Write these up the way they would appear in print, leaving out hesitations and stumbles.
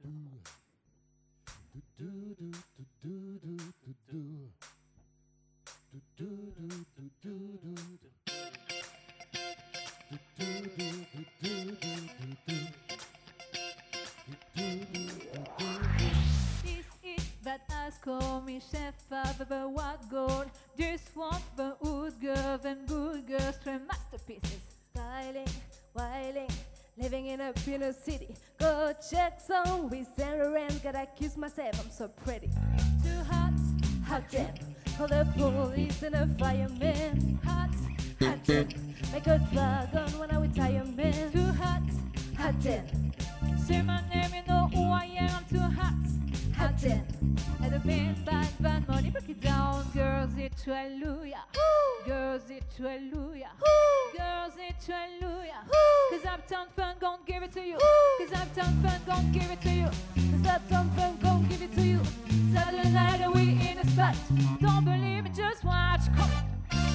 Call me chef of the what gold. Just want the good girl and good girls, three masterpieces. Styling, whiling, living in a inner city. Go check some with Sarah Rand. Gotta kiss myself, I'm so pretty. Too hot, hot damn. Call the police and a fireman. Hot, hot damn. Make a dragon when I retire, man. Too hot, hot damn. Say my name, you know who I am. I'm too hot, hot damn. And the bad money, break it down. Girls, it's hallelujah. Girls, it's hallelujah. Girls, it's hallelujah. Cause Uptown Funk gon' give it to you. Cause Uptown Funk gon' give it to you. Cause Uptown Funk gon' give it to you. Saturday night we in a spot. Don't believe me, just watch. Come on.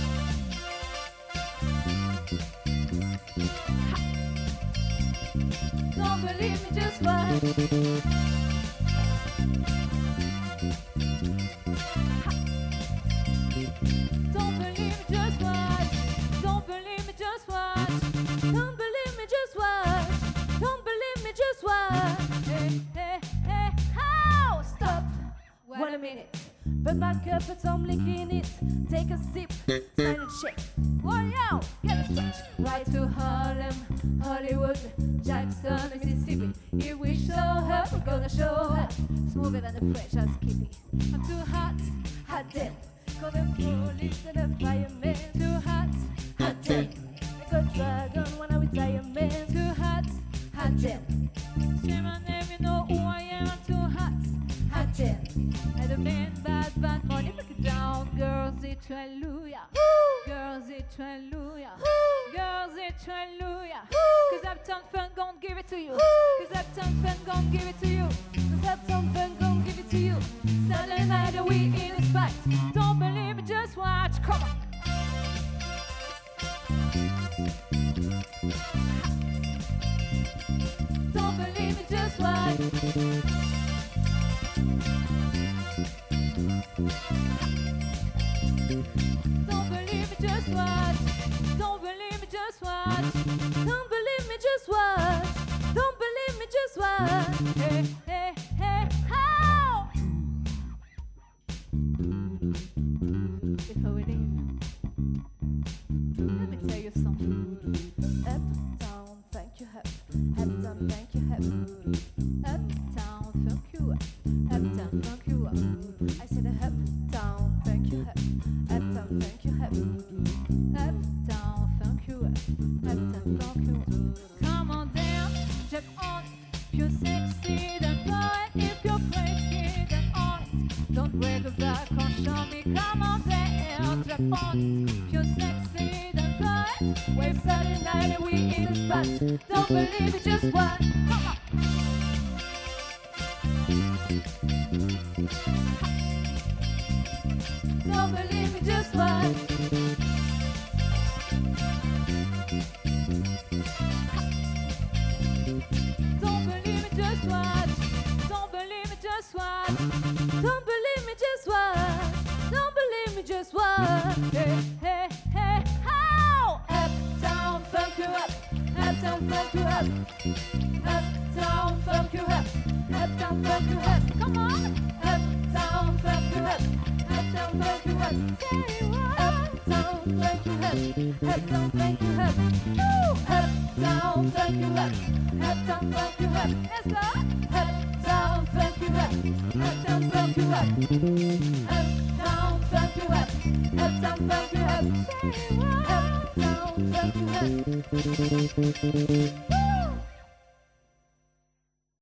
Don't believe me, just watch. Don't believe me, just watch. Don't believe me, just watch. Don't believe me, just watch. Don't believe me, just watch. Hey, hey, hey, how? Stop. Wait a minute. Put back up, put some liquor in it. Take a sip, sign a check. Whoa, yo, get a stretch. Right to Harlem, Hollywood, Jackson, Mississippi. If we show her, we're gonna show her. Smoother than the French housekeeping. I'm too hot, hot damn. Call the police and the fireman. Too hot, hot damn. Make a dragon when I retire, man. Too hot, hot damn. Say my name, you know who I am. I'm too hot, hot damn. And the man, bad money, break it down. Girls, it's hallelujah. Girls, it's hallelujah. Girls, it's hallelujah. Cause Uptown Funk gon' give it to you. Cause Uptown Funk gon' give it to you. Cause Uptown Funk gon' give it to you. Saturday night we in a spot. Don't believe me, just watch. Come on. Don't believe me, just watch. Don't believe me, just watch. Don't believe me, just watch. Don't believe me, just watch. Don't believe me, just watch. Hey, hey, hey, how? Before we leave, let me tell you something. Uptown, thank you, up. Uptown, thank you, up. Uptown, thank you, up. Uptown, thank you, up. I said uptown, thank you, up. Uptown, thank you, up. Uptown, thank you, up. Uptown, thank you, up. Come on down, jump on it. If you're sexy, then throw it. If you're freaky, then on it. Don't break a back or show me. Come on down, jump on it. If you're sexy, then throw it. We're Saturday night and we in a spot. Don't believe it, just watch. Come on. Don't believe me, just watch. Don't believe me, just watch. Don't believe me, just watch. Don't believe me, just watch. Don't believe me, just watch. Hey, hey, hey, how? Uptown, funk you up. Uptown, funk you up. Uptown, funk you up. Uptown, funk you up. Come on. Uptown, funk you up. Uptown, funk you up. Say what? Uptown, funk you up. Uptown, funk you up. Woo! Uptown, funk you up. Uptown, funk you up. Let's go. Uptown, funk you up. Uptown, funk you up. Uptown, funk you up. Uptown, funk you up. Say what? Uptown, funk you up. Woo!